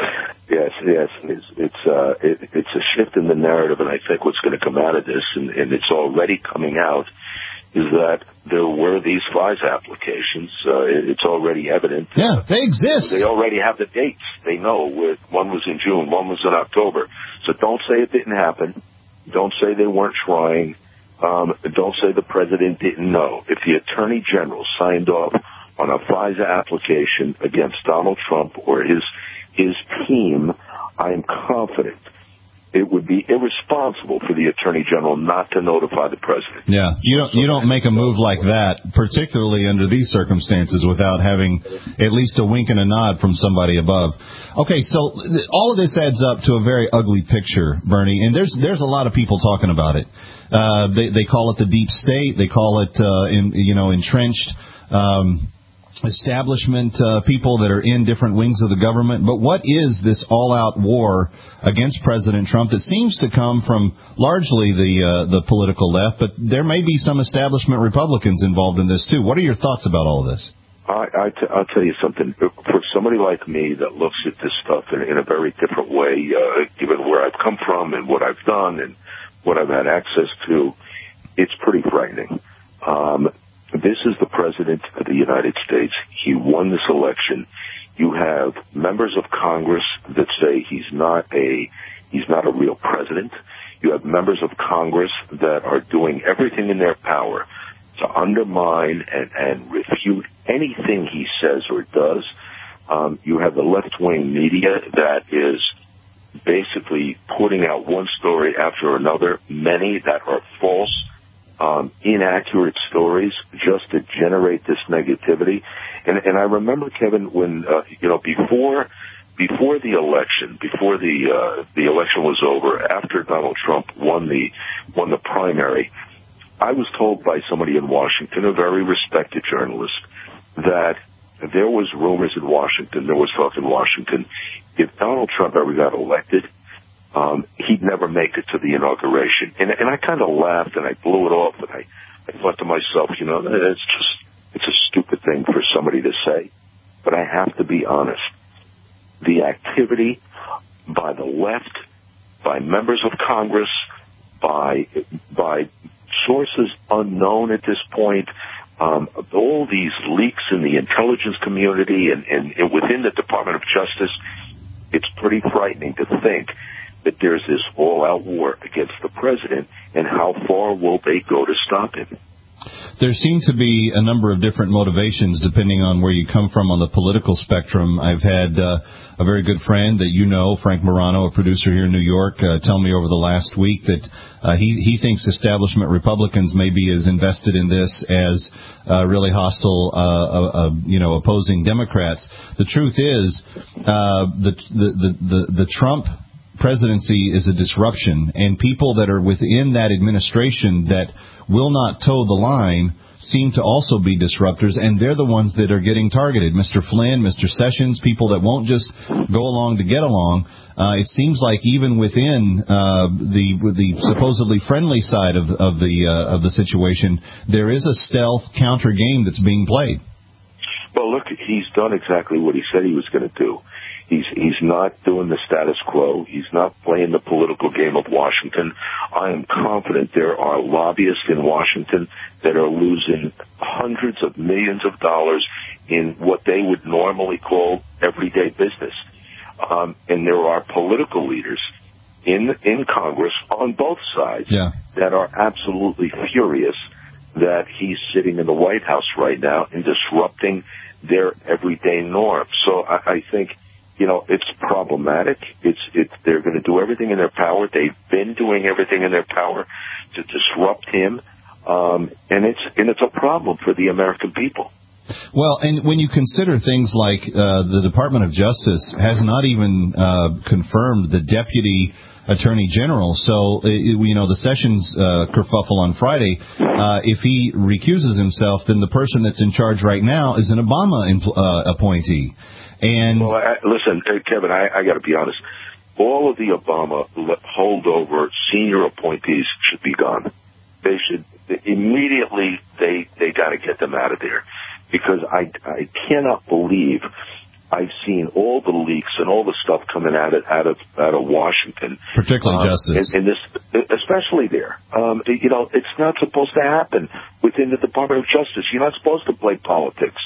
Yes, yes, it's it's, uh, it, it's a shift in the narrative, and I think what's going to come out of this, and, and it's already coming out, is that there were these FISA applications. Uh, it, it's already evident. Yeah, they exist. They already have the dates. They know. With, one was in June, one was in October. So don't say it didn't happen. Don't say they weren't trying. Um, don't say the president didn't know. If the attorney general signed off on a FISA application against Donald Trump or his his team, I am confident it would be irresponsible for the attorney general not to notify the president. Yeah, you don't you don't make a move like that, particularly under these circumstances, without having at least a wink and a nod from somebody above. Okay, so th- all of this adds up to a very ugly picture, Bernie, and there's there's a lot of people talking about it. Uh, they they call it the deep state. They call it uh, in you know entrenched. Um, establishment uh, people that are in different wings of the government. But what is this all-out war against President Trump that seems to come from largely the uh, the political left, but there may be some establishment Republicans involved in this too. What are your thoughts about all of this? I, I t- I'll tell you something. For somebody like me that looks at this stuff in, in a very different way, uh, given where I've come from and what I've done and what I've had access to, it's pretty frightening. Um, This is the president of the United States. He won this election. You have members of Congress that say he's not a he's not a real president. You have members of Congress that are doing everything in their power to undermine and, and refute anything he says or does. Um, you have the left-wing media that is basically putting out one story after another, many that are false. Um, inaccurate stories just to generate this negativity. And, and I remember, Kevin, when, uh, you know, before, before the election, before the, uh, the election was over, after Donald Trump won the, won the primary, I was told by somebody in Washington, a very respected journalist, that there was rumors in Washington, there was talk in Washington, if Donald Trump ever got elected, Um, he'd never make it to the inauguration. And, and I kind of laughed and I blew it off and I, I thought to myself, you know, it's just, it's a stupid thing for somebody to say. But I have to be honest. The activity by the left, by members of Congress, by, by sources unknown at this point, um, all these leaks in the intelligence community and, and, and within the Department of Justice, it's pretty frightening to think that there's this all-out war against the president, and how far will they go to stop him? There seem to be a number of different motivations depending on where you come from on the political spectrum. I've had uh, a very good friend that you know, Frank Morano, a producer here in New York, uh, tell me over the last week that uh, he, he thinks establishment Republicans may be as invested in this as uh, really hostile, uh, uh, uh, you know, opposing Democrats. The truth is, uh, the, the, the, the, the Trump presidency is a disruption, and people that are within that administration that will not toe the line seem to also be disruptors, and they're the ones that are getting targeted. Mister Flynn, Mister Sessions, people that won't just go along to get along. Uh, it seems like even within uh, the the supposedly friendly side of, of the uh, of the situation, there is a stealth counter game that's being played. Well, look, he's done exactly what he said he was going to do. He's he's not doing the status quo. He's not playing the political game of Washington. I am confident there are lobbyists in Washington that are losing hundreds of millions of dollars in what they would normally call everyday business. Um, and there are political leaders in in Congress on both sides yeah. that are absolutely furious that he's sitting in the White House right now and disrupting their everyday norm. So I, I think, you know, it's problematic. It's, it's, they're going to do everything in their power. They've been doing everything in their power to disrupt him. Um, and it's, and it's a problem for the American people. Well, and when you consider things like, uh, the Department of Justice has not even, uh, confirmed the deputy Attorney General. So, you know, the Sessions uh, kerfuffle on Friday, uh, if he recuses himself, then the person that's in charge right now is an Obama impl- uh, appointee. And well, I, listen, Kevin, I, I got to be honest. All of the Obama holdover senior appointees should be gone. They should immediately. They they got to get them out of there, because I I cannot believe I've seen all the leaks and all the stuff coming out of out of out of Washington, particularly um, Justice, and, and this, especially there. Um, you know, it's not supposed to happen within the Department of Justice. You're not supposed to play politics,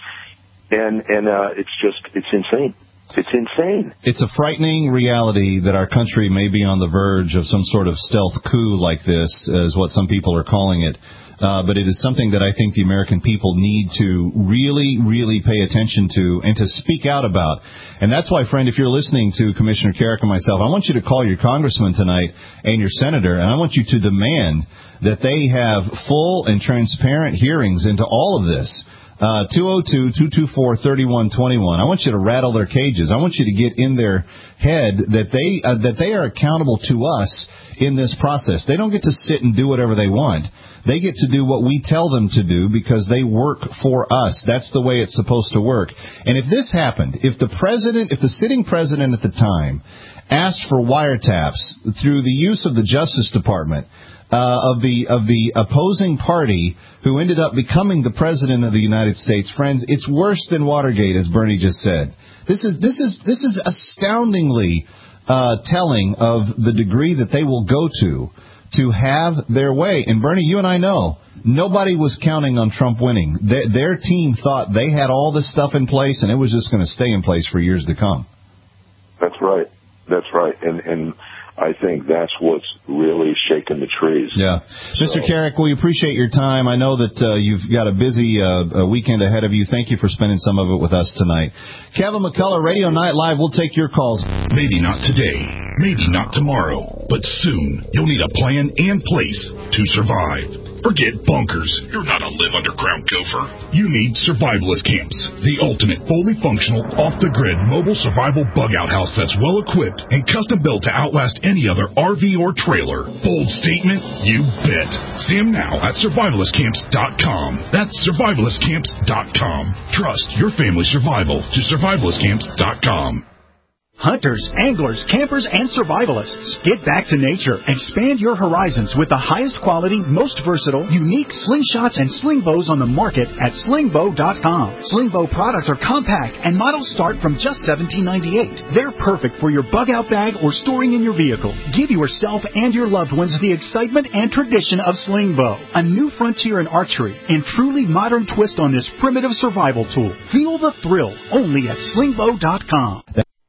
and and uh, it's just it's insane. It's insane. It's a frightening reality that our country may be on the verge of some sort of stealth coup like this, is what some people are calling it. Uh, but it is something that I think the American people need to really, really pay attention to and to speak out about. And that's why, friend, if you're listening to Commissioner Carrick and myself, I want you to call your congressman tonight and your senator, and I want you to demand that they have full and transparent hearings into all of this. Uh, two oh two, two two four, three one two one. I want you to rattle their cages. I want you to get in their head that they uh, that they are accountable to us in this process. They don't get to sit and do whatever they want. They get to do what we tell them to do because they work for us. That's the way it's supposed to work. And if this happened, if the president, if the sitting president at the time asked for wiretaps through the use of the Justice Department, Uh, of the of the opposing party who ended up becoming the president of the United States, friends, it's worse than Watergate, as Bernie just said. This is this is this is astoundingly uh, telling of the degree that they will go to to have their way. And Bernie, you and I know nobody was counting on Trump winning. Their, their team thought they had all this stuff in place, and it was just going to stay in place for years to come. That's right. That's right. And and. I think that's what's really shaking the trees. Yeah. Mister So. Carrick, we appreciate your time. I know that uh, you've got a busy uh, a weekend ahead of you. Thank you for spending some of it with us tonight. Kevin McCullough, Radio Night Live, we'll take your calls. Maybe not today, maybe not tomorrow, but soon you'll need a plan and place to survive. Forget bunkers. You're not a live underground gopher. You need survivalist camps, the ultimate fully functional, off-the-grid mobile survival bug-out house that's well-equipped and custom-built to outlast any other R V or trailer. Bold statement? You bet. See them now at survivalist camps dot com. That's survivalist camps dot com. Trust your family's survival to survivalist camps dot com. Hunters, anglers, campers, and survivalists. Get back to nature. Expand your horizons with the highest quality, most versatile, unique slingshots and sling bows on the market at sling bow dot com. Sling bow products are compact and models start from just seventeen ninety-eight. They're perfect for your bug-out bag or storing in your vehicle. Give yourself and your loved ones the excitement and tradition of sling bow. A new frontier in archery and truly modern twist on this primitive survival tool. Feel the thrill only at sling bow dot com.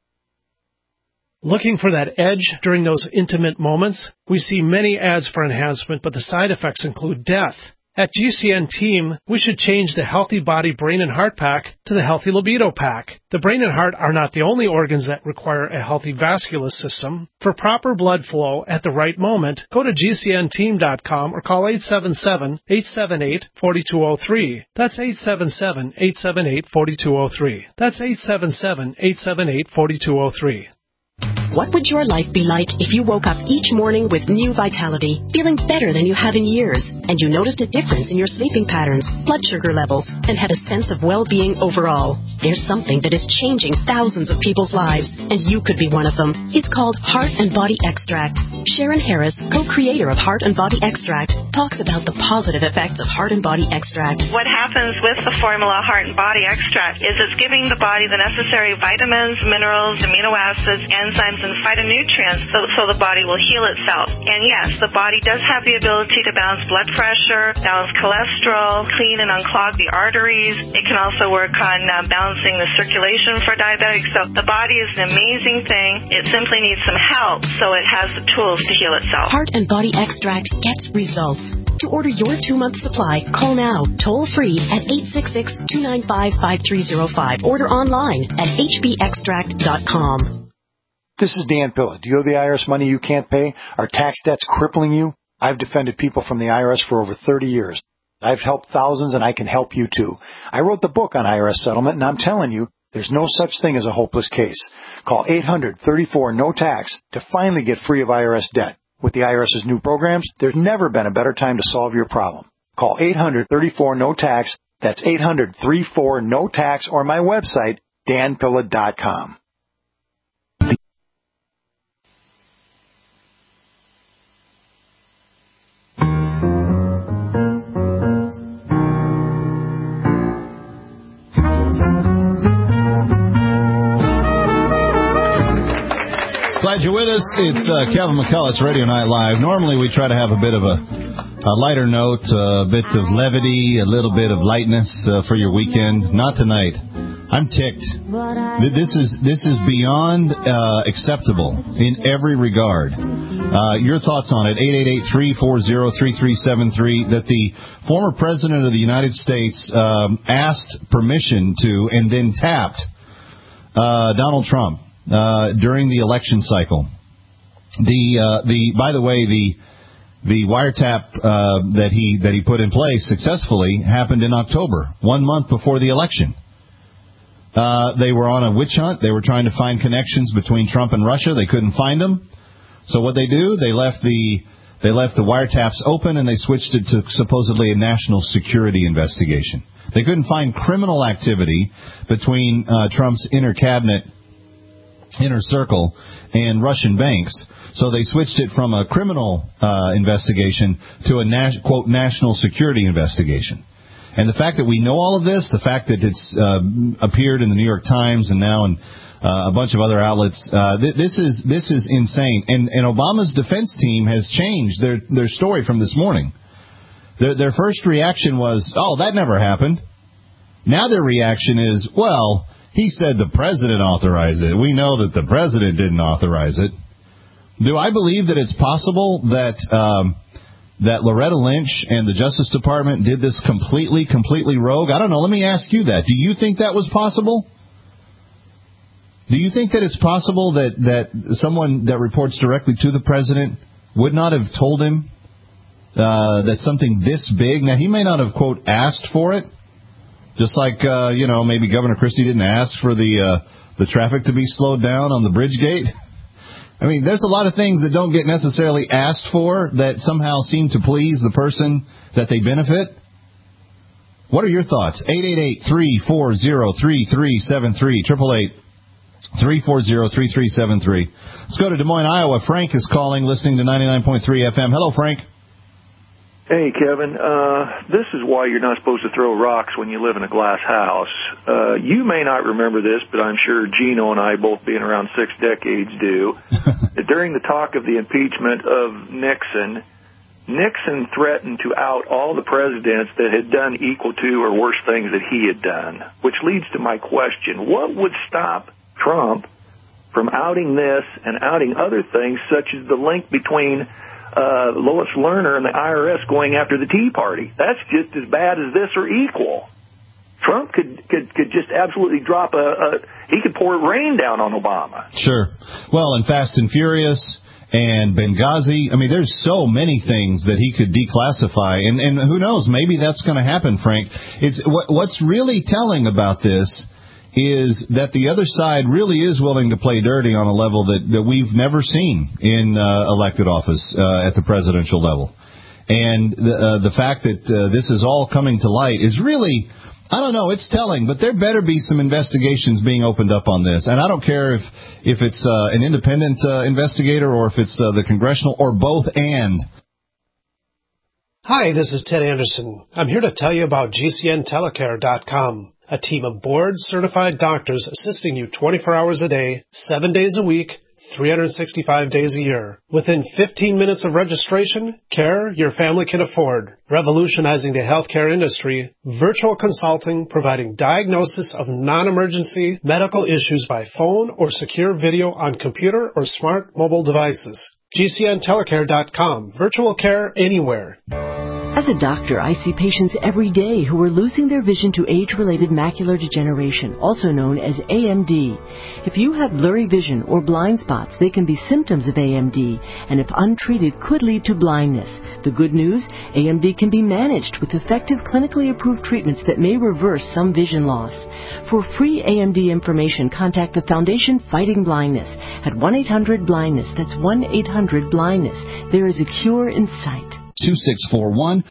Looking for that edge during those intimate moments? We see many ads for enhancement, but the side effects include death. At G C N Team, we should change the Healthy Body Brain and Heart Pack to the Healthy Libido Pack. The brain and heart are not the only organs that require a healthy vascular system. For proper blood flow at the right moment, go to G C N team dot com or call eight seven seven, eight seven eight, four two zero three. That's eight seven seven, eight seven eight, four two zero three. That's eight seven seven, eight seven eight, four two zero three. What would your life be like if you woke up each morning with new vitality, feeling better than you have in years, and you noticed a difference in your sleeping patterns, blood sugar levels, and had a sense of well-being overall? There's something that is changing thousands of people's lives, and you could be one of them. It's called Heart and Body Extract. Sharon Harris, co-creator of Heart and Body Extract, talks about the positive effects of Heart and Body Extract. What happens with the formula Heart and Body Extract is it's giving the body the necessary vitamins, minerals, amino acids, enzymes, and phytonutrients so, so the body will heal itself. And yes, the body does have the ability to balance blood pressure, balance cholesterol, clean and unclog the arteries. It can also work on uh, balancing the circulation for diabetics. So the body is an amazing thing. It simply needs some help so it has the tools to heal itself. Heart and Body Extract gets results. To order your two-month supply, call now, toll-free at eight six six, two nine five, five three zero five. Order online at h b extract dot com. This is Dan Pilla. Do you owe the I R S money you can't pay? Are tax debts crippling you? I've defended people from the I R S for over thirty years. I've helped thousands, and I can help you too. I wrote the book on I R S settlement, and I'm telling you, there's no such thing as a hopeless case. Call eight hundred, thirty-four, no tax to finally get free of I R S debt. With the IRS's new programs, there's never been a better time to solve your problem. Call eight hundred, thirty-four, no tax. That's eight hundred, thirty-four, no tax, or my website, Dan Pilla dot com. Glad you're with us. It's uh, Kevin McCullough, Radio Night Live. Normally we try to have a bit of a, a lighter note, a bit of levity, a little bit of lightness uh, for your weekend. Not tonight. I'm ticked. This is this is beyond uh, acceptable in every regard. Uh, your thoughts on it, eight eight eight, three four zero, three three seven three, that the former President of the United States um, asked permission to and then tapped uh, Donald Trump Uh, during the election cycle. The uh, the by the way the the wiretap uh, that he that he put in place successfully happened in October, one month before the election. Uh, they were on a witch hunt. They were trying to find connections between Trump and Russia. They couldn't find them. So what they do? They left the they left the wiretaps open and they switched it to supposedly a national security investigation. They couldn't find criminal activity between uh, Trump's inner cabinet, inner circle, and Russian banks. So they switched it from a criminal uh, investigation to a nas- quote national security investigation. And the fact that we know all of this, the fact that it's uh, appeared in the New York Times and now in uh, a bunch of other outlets, uh, th- this is this is insane. And, and Obama's defense team has changed their their story from this morning. Their their first reaction was, "Oh, that never happened." Now their reaction is, "Well, he said the president authorized it. We know that the president didn't authorize it." Do I believe that it's possible that um, that Loretta Lynch and the Justice Department did this completely, completely rogue? I don't know. Let me ask you that. Do you think that was possible? Do you think that it's possible that, that someone that reports directly to the president would not have told him uh, that something this big? Now, he may not have, quote, asked for it. Just like, uh, you know, maybe Governor Christie didn't ask for the uh, the traffic to be slowed down on the bridge gate. I mean, there's a lot of things that don't get necessarily asked for that somehow seem to please the person that they benefit. What are your thoughts? eight eight eight, three four zero, three three seven three, eight eight eight, three four zero, three three seven three. Let's go to Des Moines, Iowa. Frank is calling, listening to ninety-nine point three F M. Hello, Frank. Hey, Kevin, uh, this is why you're not supposed to throw rocks when you live in a glass house. Uh, you may not remember this, but I'm sure Gino and I, both being around six decades, do. During the talk of the impeachment of Nixon, Nixon threatened to out all the presidents that had done equal to or worse things that he had done, which leads to my question. What would stop Trump from outing this and outing other things, such as the link between Uh, Lois Lerner and the I R S going after the Tea Party? That's just as bad as this or equal. Trump could could, could just absolutely drop a, a he could pour rain down on Obama. Sure. Well, and Fast and Furious and Benghazi, I mean, there's so many things that he could declassify, and and who knows, maybe that's going to happen, Frank. It's what, what's really telling about this is that the other side really is willing to play dirty on a level that, that we've never seen in uh, elected office uh, at the presidential level. And the, uh, the fact that uh, this is all coming to light is really, I don't know, it's telling, but there better be some investigations being opened up on this. And I don't care if, if it's uh, an independent uh, investigator or if it's uh, the congressional or both and. Hi, this is Ted Anderson. I'm here to tell you about G C N telecare dot com, a team of board-certified doctors assisting you twenty-four hours a day, seven days a week, three hundred sixty-five days a year. Within fifteen minutes of registration, care your family can afford. Revolutionizing the healthcare industry, virtual consulting providing diagnosis of non-emergency medical issues by phone or secure video on computer or smart mobile devices. G C N telecare dot com. Virtual care anywhere. As a doctor, I see patients every day who are losing their vision to age-related macular degeneration, also known as A M D. If you have blurry vision or blind spots, they can be symptoms of A M D, and if untreated, could lead to blindness. The good news, A M D can be managed with effective clinically approved treatments that may reverse some vision loss. For free A M D information, contact the Foundation Fighting Blindness at one eight hundred blindness. That's one eight hundred blindness. There is a cure in sight. two six four one